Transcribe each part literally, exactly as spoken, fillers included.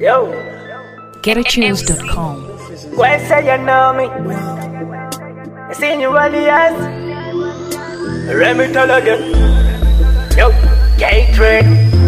Yo, get a tunes dot com. why say you know me? I seen you alias. Let me tell again. Yo, K-Train.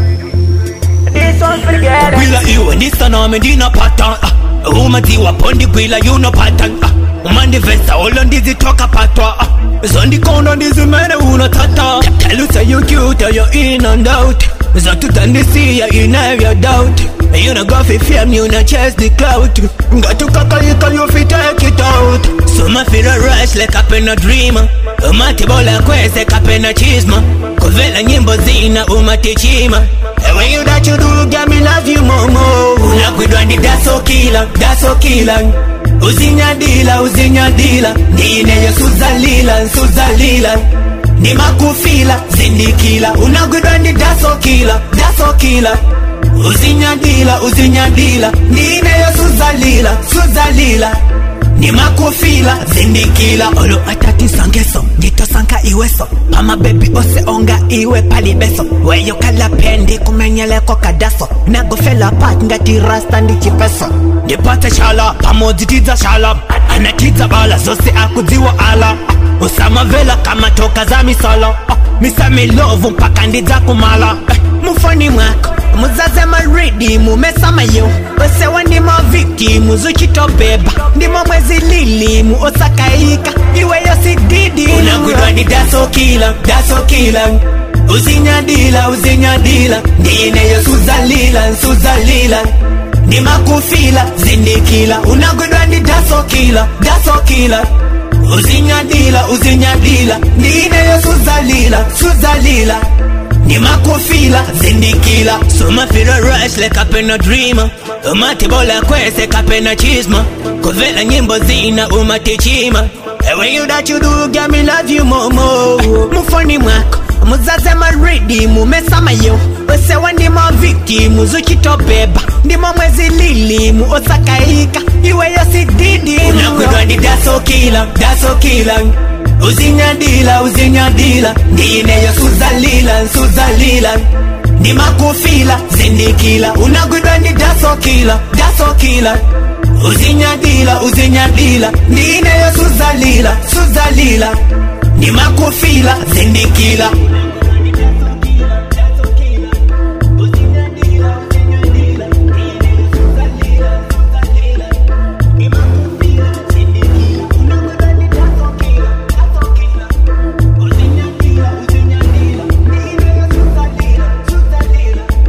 This one forget it. Gwila iwe nisana medina pattern. Umati wapondi gwila you no pattern. Umandi vesta all on dizzy talk patwa. Zondi kondo dizzy mene uno tata. Tell you say you cute or you in and out. Zatu tandi see ya in every doubt. You no go fi fame, you no chase the clout. Got to kaka you can you fi take it out. So ma feel a rush like up in a dreamer. Umati bola kwese kapena chisma. Kovela nyimbo zina umati chima. And when you that you do, get me love you momo. Unakwidwandi daso killer, daso killer. Uzinya dila, uzinya dila. Ndine yo suzalila, suzalila. Ni makufila, zindikila. Unakwidwandi daso killer, daso killer. Uzinya dila, uzinya dila. Ndine yo suzalila, suzalila. Ni makufila, zindikila. Olo atati sangeso, nito sanka iweso. Mama baby ose onga iwe palibeso. Weyo kala pendi kumenyele kokadaso. Nago fella pat ngati rasta ndi chipeso. Nipate shala, pamoditiza shala. Anatiza bala, zose akuziwa ala. Usama vela kama toka za misala. Misami love mpaka ndiza kumala. Mufoni mwako muzaze maridi mumesama yo. Ose wandi ma victim zuchito beba. Ndimo mwezi lili mu osakaika. Iwe yo sididi unagudwa ni daso kila, daso kila. Uzinya dila, uzinya dila. Ndine yo suzalila, suzalila. Ni makufila, zindikila. Unagudwa ni daso kila, daso kila. Uzinya dila, uzinya dila. Ndine yo suzalila, suzalila. Ni makufila, zindikila. So ma feel a rush like up in a dreamer. Umati bola kwese kapena chisma. Kovela nyimbo zina umati chima. And when you that you do, get me love you momo. Mufoni mwako muzaze maridi mumesama yo. Ose wandi ma victim zuchito beba. Ndimo mwezi lili mu osakaika. Iwe yo sididi unakwidwa ni daso kila, daso kila. Uzinya dila, uzinya dila. Ndine yo suzalila, suzalila. Ni makufila, zindikila. Unagudwa ni daso kila, daso kila. Uzinya dila, uzinya dila. Ndine yo suzalila, suzalila. Ni makufila, zindikila.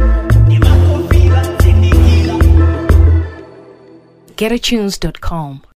get a tunes dot com.